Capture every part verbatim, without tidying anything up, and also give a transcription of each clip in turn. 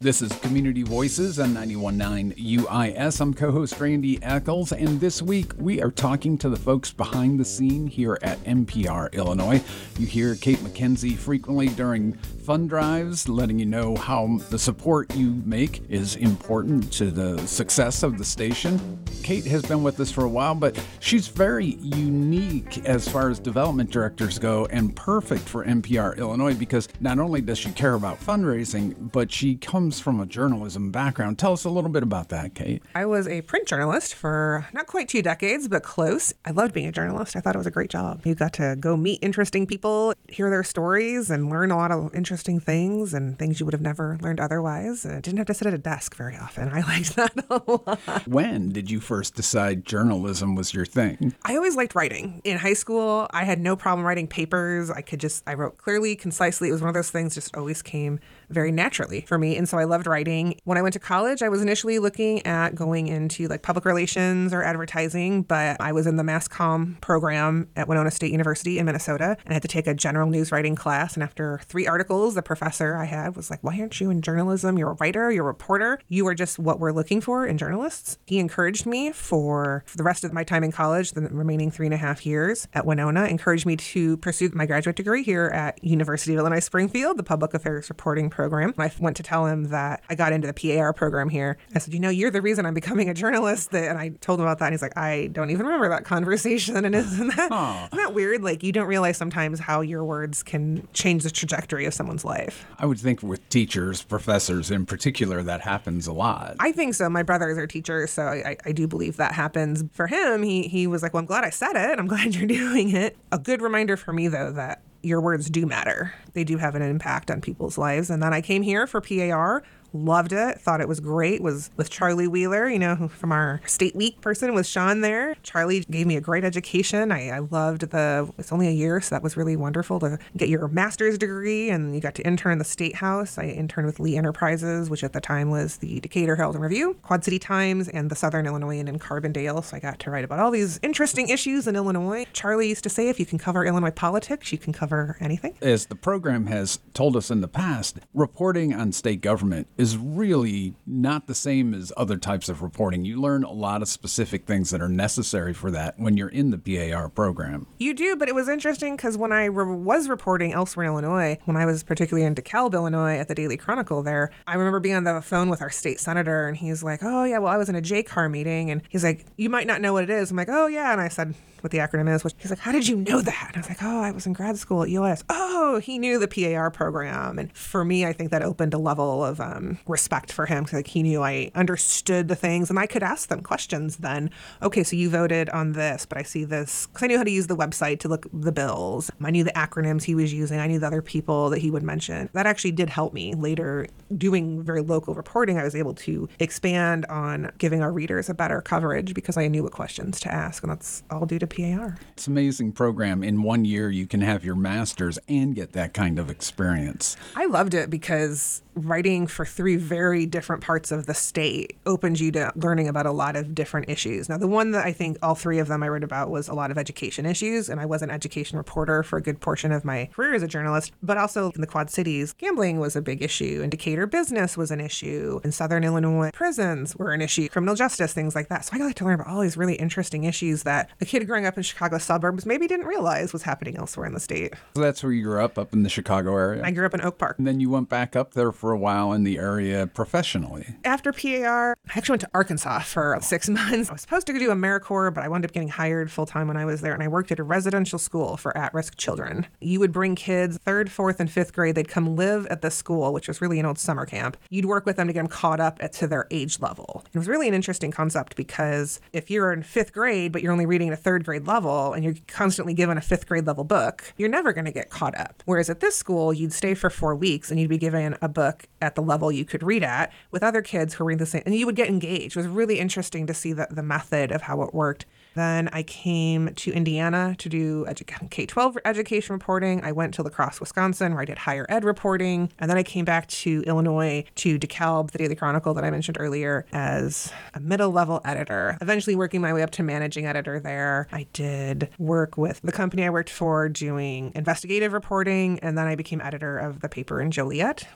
This is Community Voices on ninety-one point nine U I S. I'm co-host Randy Eccles, and this week we are talking to the folks behind the scene here at N P R Illinois. You hear Kate McKenzie frequently during fund drives, letting you know how the support you make is important to the success of the station. Kate has been with us for a while, but she's very unique as far as development directors go and perfect for N P R Illinois because not only does she care about fundraising, but she comes from a journalism background. Tell us a little bit about that, Kate. I was a print journalist for not quite two decades, but close. I loved being a journalist. I thought it was a great job. You got to go meet interesting people, hear their stories, and learn a lot of interesting things and things you would have never learned otherwise. I didn't have to sit at a desk very often. I liked that a lot. When did you first decide journalism was your thing? I always liked writing. In high school, I had no problem writing papers. I could just, I wrote clearly, concisely. It was one of those things just always came very naturally for me. And so I loved writing. When I went to college, I was initially looking at going into like public relations or advertising, but I was in the mass comm program at Winona State University in Minnesota, and I had to take a general news writing class. And after three articles, the professor I had was like, why aren't you in journalism? You're a writer, you're a reporter. You are just what we're looking for in journalists. He encouraged me for, for the rest of my time in college, the remaining three and a half years at Winona, encouraged me to pursue my graduate degree here at University of Illinois Springfield, the public affairs reporting program. I went to tell him that I got into the P A R program here. I said, you know, you're the reason I'm becoming a journalist. And I told him about that. And he's like, I don't even remember that conversation. And isn't that, isn't that weird? Like, you don't realize sometimes how your words can change the trajectory of someone's life. I would think with teachers, professors in particular, that happens a lot. I think so. My brothers are teachers, so I, I do believe that happens. For him, he, he was like, well, I'm glad I said it. I'm glad you're doing it. A good reminder for me, though, that your words do matter. They do have an impact on people's lives. And then I came here for P A R. Loved it. Thought it was great. Was with Charlie Wheeler, you know, from our State Week person was Sean there. Charlie gave me a great education. I, I loved the, it's only a year, so that was really wonderful to get your master's degree, and you got to intern in the State House. I interned with Lee Enterprises, which at the time was the Decatur Herald and Review, Quad City Times, and the Southern Illinoisan in Carbondale. So I got to write about all these interesting issues in Illinois. Charlie used to say, if you can cover Illinois politics, you can cover anything. As the program has told us in the past, reporting on state government is really not the same as other types of reporting. You learn a lot of specific things that are necessary for that when you're in the P A R program. You do, but it was interesting because when I re- was reporting elsewhere in Illinois, when I was particularly in DeKalb, Illinois at the Daily Chronicle there, I remember being on the phone with our state senator, and he's like, oh yeah, well, I was in a J CAR meeting, and he's like, you might not know what it is. I'm like, oh yeah, and I said what the acronym is. Which he's like, how did you know that? And I was like, oh, I was in grad school at U S. Oh, he knew the P A R program. And for me, I think that opened a level of um, respect for him. Like, he knew I understood the things, and I could ask them questions then. Okay, so you voted on this, but I see this, because I knew how to use the website to look the bills. I knew the acronyms he was using. I knew the other people that he would mention. That actually did help me later doing very local reporting. I was able to expand on giving our readers a better coverage because I knew what questions to ask, and that's all due to P A R. It's an amazing program. In one year, you can have your master's and get that kind of experience. I loved it because writing for three very different parts of the state opens you to learning about a lot of different issues. Now, the one that I think all three of them I wrote about was a lot of education issues, and I was an education reporter for a good portion of my career as a journalist, but also in the Quad Cities, gambling was a big issue, and Decatur business was an issue, and Southern Illinois prisons were an issue, criminal justice, things like that. So I got to learn about all these really interesting issues that a kid growing up in Chicago suburbs maybe didn't realize was happening elsewhere in the state. So that's where you grew up, up in the Chicago area? I grew up in Oak Park. And then you went back up there for a while in the area professionally. After P A R, I actually went to Arkansas for six months. I was supposed to do AmeriCorps, but I wound up getting hired full-time when I was there, and I worked at a residential school for at-risk children. You would bring kids third, fourth, and fifth grade. They'd come live at the school, which was really an old summer camp. You'd work with them to get them caught up at, to their age level. It was really an interesting concept because if you're in fifth grade, but you're only reading at a third grade level, and you're constantly given a fifth grade level book, you're never going to get caught up. Whereas at this school, you'd stay for four weeks, and you'd be given a book at the level you could read at with other kids who were reading the same, and you would get engaged. It was really interesting to see the, the method of how it worked. Then I came to Indiana to do edu- K twelve education reporting. I went to La Crosse, Wisconsin, where I did higher ed reporting. And then I came back to Illinois, to DeKalb, the Daily Chronicle that I mentioned earlier, as a middle-level editor, eventually working my way up to managing editor there. I did work with the company I worked for doing investigative reporting, and then I became editor of the paper in Joliet when they bought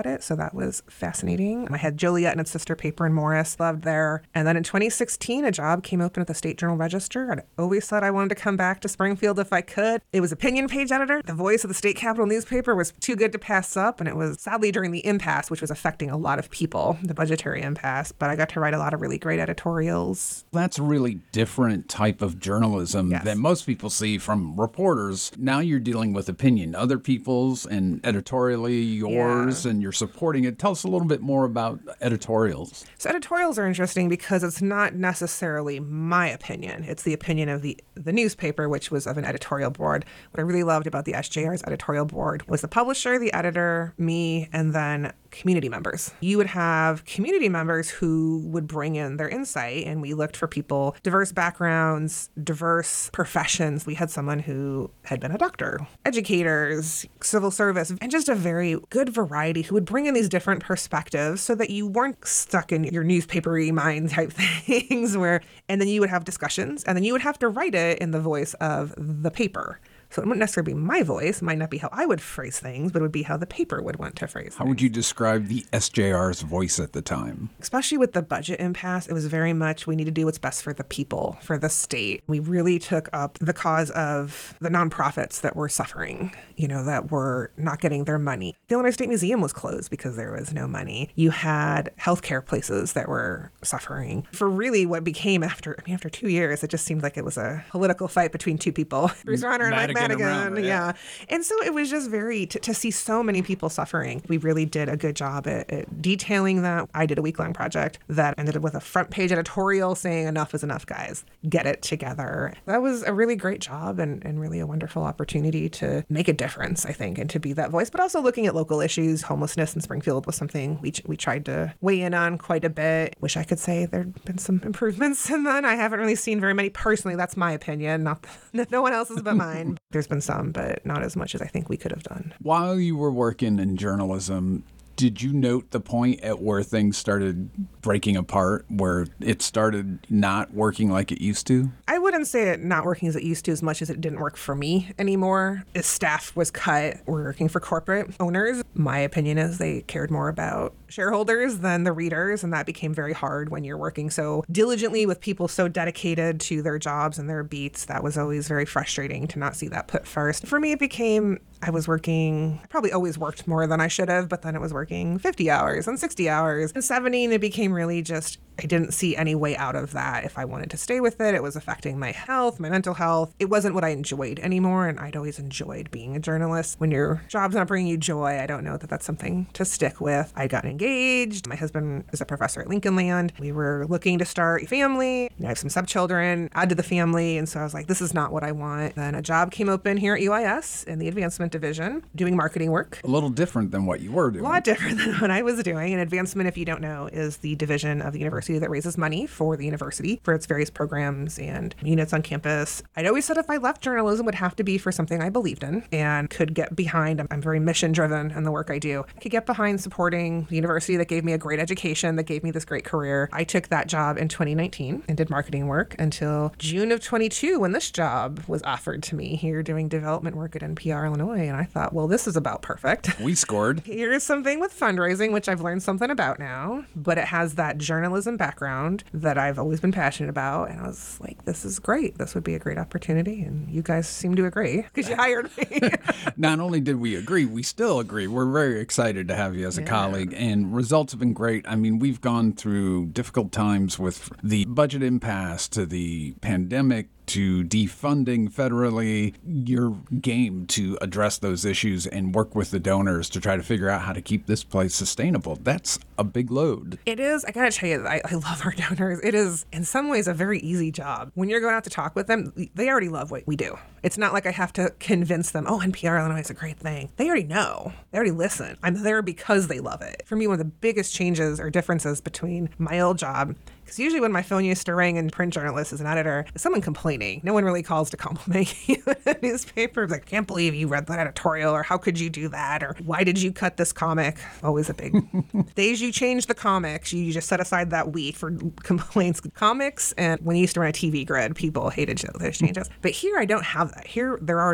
audit, so that was fascinating. I had Joliet and its sister paper in Morris, loved there. And then in twenty sixteen, a job came open at the State Journal Register. I'd always said I wanted to come back to Springfield if I could. It was opinion page editor. The voice of the state capitol newspaper was too good to pass up, and it was sadly during the impasse, which was affecting a lot of people, the budgetary impasse, but I got to write a lot of really great editorials. That's a really different type of journalism Yes. that most people see from reporters. Now you're dealing with opinion, other people's, and editorially yours, Yeah. and you're supporting it. Tell us a little bit more about editorials. So editorials are interesting because it's not necessarily my opinion. It's the opinion of the, the newspaper, which was of an editorial board. What I really loved about the S J R's editorial board was the publisher, the editor, me, and then community members. You would have community members who would bring in their insight, and we looked for people, diverse backgrounds, diverse professions. We had someone who had been a doctor, educators, civil service, and just a very good variety who would bring in these different perspectives so that you weren't stuck in your newspapery mind type things where, and then you would have discussions, and then you would have to write it in the voice of the paper. So it wouldn't necessarily be my voice, might not be how I would phrase things, but it would be how the paper would want to phrase How things. would you describe the S J R's voice at the time? Especially with the budget impasse, it was very much we need to do what's best for the people, for the state. We really took up the cause of the nonprofits that were suffering, you know, that were not getting their money. The Illinois State Museum was closed because there was no money. You had healthcare places that were suffering. For really what became after, I mean, after two years, it just seemed like it was a political fight between two people, Bruce Rauner and Mike Madigan and Madigan. Rauner, yeah. Yeah. And so it was just very, to, to see so many people suffering. We really did a good job at, at detailing that. I did a week-long project that ended up with a front page editorial saying enough is enough, guys. Get it together. That was a really great job and, and really a wonderful opportunity to make a difference, I think, and to be that voice, but also looking at local issues. Homelessness in Springfield was something we, we tried to weigh in on quite a bit. Wish I could say there'd been some improvements in that. I haven't really seen very many personally. That's my opinion, not no one else's but mine. There's been some, but not as much as I think we could have done. While you were working in journalism, did you note the point at where things started breaking apart, where it started not working like it used to? I wouldn't say it not working as it used to as much as it didn't work for me anymore. As staff was cut, we're working for corporate owners. My opinion is they cared more about shareholders than the readers, and that became very hard when you're working so diligently with people so dedicated to their jobs and their beats. That was always very frustrating to not see that put first. For me, it became, I was working, I probably always worked more than I should have, but then it was working fifty hours and sixty hours and seventy, and it became really just, I didn't see any way out of that. If I wanted to stay with it, it was affecting my health, my mental health. It wasn't what I enjoyed anymore, and I'd always enjoyed being a journalist. When your job's not bringing you joy, I don't know that that's something to stick with. I got engaged. My husband is a professor at Lincoln Land. We were looking to start a family. I have some stepchildren, add to the family, and so I was like, this is not what I want. Then a job came open here at U I S in the advancement division, doing marketing work. A little different than what you were doing. A lot different than what I was doing. And advancement, if you don't know, is the division of the university that raises money for the university for its various programs and units on campus. I'd always said if I left journalism, it would have to be for something I believed in and could get behind. I'm, I'm very mission driven in the work I do. I could get behind supporting the university that gave me a great education, that gave me this great career. I took that job in twenty nineteen and did marketing work until June of twenty-two when this job was offered to me here doing development work at N P R Illinois. And I thought, well, this is about perfect. We scored. Here's something with fundraising, which I've learned something about now, but it has that journalism background that I've always been passionate about. And I was like, this is great. This would be a great opportunity. And you guys seem to agree because you hired me. Not only did we agree, we still agree. We're very excited to have you as a Yeah. colleague, and results have been great. I mean, we've gone through difficult times with the budget impasse to the pandemic to defunding federally. Your game to address those issues and work with the donors to try to figure out how to keep this place sustainable. That's a big load. It is. I gotta tell you, I, I love our donors. It is, in some ways, a very easy job. When you're going out to talk with them, they already love what we do. It's not like I have to convince them, oh, N P R Illinois is a great thing. They already know. They already listen. I'm there because they love it. For me, one of the biggest changes or differences between my old job, because usually when my phone used to ring in print journalist as an editor, someone complaining. No one really calls to compliment you in a newspaper. It's like, I can't believe you read that editorial, or how could you do that, or why did you cut this comic? Always a big days you change the comics, you just set aside that week for complaints. Comics, and when you used to run a T V grid, people hated those changes. But here I don't have that. Here they're already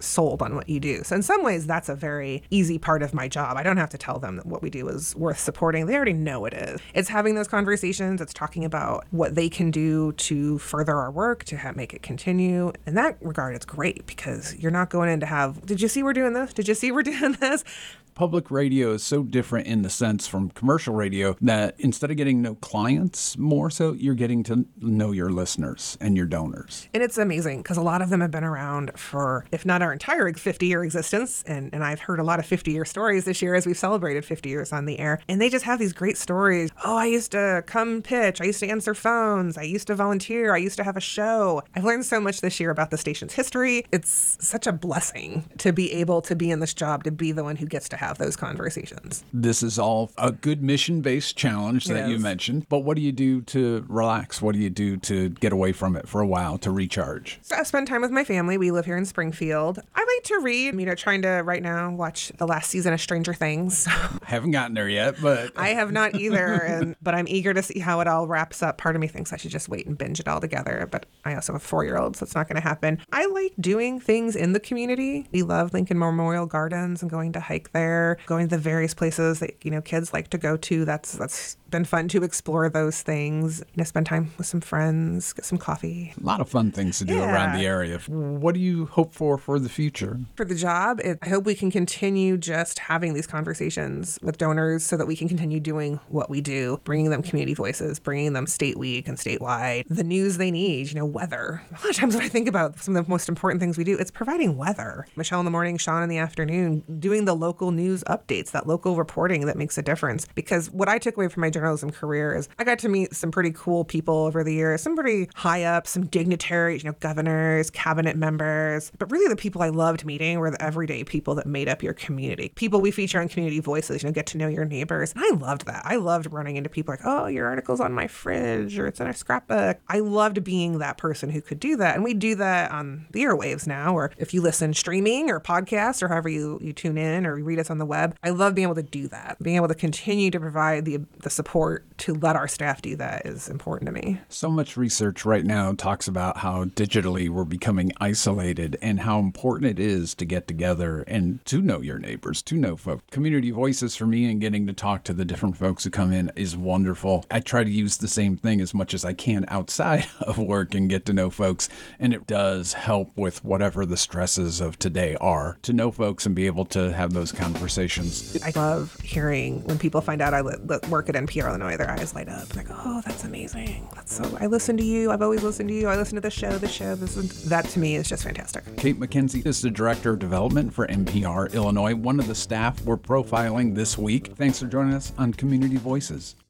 sold on what you do. So in some ways, that's a very easy part of my job. I don't have to tell them that what we do is worth supporting. They already know it is. It's having those conversations. It's talking about what they can do to further our work, to have, make it continue. In that regard, it's great because you're not going in to have, did you see we're doing this? Did you see we're doing this? Public radio is so different in the sense from commercial radio that instead of getting to know clients more so, you're getting to know your listeners and your donors. And it's amazing because a lot of them have been around for, if not our entire fifty-year existence, and, and I've heard a lot of fifty-year stories this year as we've celebrated fifty years on the air, and they just have these great stories. Oh, I used to come pitch. I used to answer phones. I used to volunteer. I used to have a show. I've learned so much this year about the station's history. It's such a blessing to be able to be in this job, to be the one who gets to have those conversations. This is all a good mission-based challenge that Yes. you mentioned, but what do you do to relax? What do you do to get away from it for a while, to recharge? So I spend time with my family. We live here in Springfield. I like to read. You know, trying to right now watch the last season of Stranger Things. I haven't gotten there yet, but I have not either, and but I'm eager to see how it all wraps up. Part of me thinks I should just wait and binge it all together, but I also have a four-year-old, so it's not going to happen. I like doing things in the community. We love Lincoln Memorial Gardens and going to hike there, going to the various places that, you know, kids like to go to. That's that's been fun to explore those things. You know, spend time with some friends, get some coffee. a lot of fun things to do Yeah. around the area. What do you hope for for the future? For the job, it, I hope we can continue just having these conversations with donors so that we can continue doing what we do, bringing them community voices, bringing them state week and statewide, the news they need, you know, weather. A lot of times when I think about some of the most important things we do, it's providing weather. Michelle in the morning, Sean in the afternoon, doing the local news updates, that local reporting that makes a difference. Because what I took away from my journalism career is I got to meet some pretty cool people over the years, some pretty high up, some dignitaries, you know, governors, cabinet members. But really the people I loved meeting were the everyday people that made up your community. People we feature on Community Voices, you know, get to know your neighbors. And I loved that. I loved running into people like, oh, your article's on my fridge or it's in a scrapbook. I loved being that person who could do that. And we do that on the airwaves now, or if you listen streaming or podcasts or however you, you tune in or you read us on the web. I love being able to do that. Being able to continue to provide the the support to let our staff do that is important to me. So much research right now talks about how digitally we're becoming isolated and how important it is to get together and to know your neighbors, to know folks. Community Voices for me and getting to talk to the different folks who come in is wonderful. I try to use the same thing as much as I can outside of work and get to know folks. And it does help with whatever the stresses of today are, to know folks and be able to have those conversations. I love hearing when people find out I li- li- work at N P R Illinois, their eyes light up. Like, oh, that's amazing. That's so, I listen to you. I've always listened to you. I listen to the show, the show. This is, that to me is just fantastic. Kate McKenzie is the Director of Development for N P R Illinois, one of the staff we're profiling this week. Thanks for joining us on Community Voices.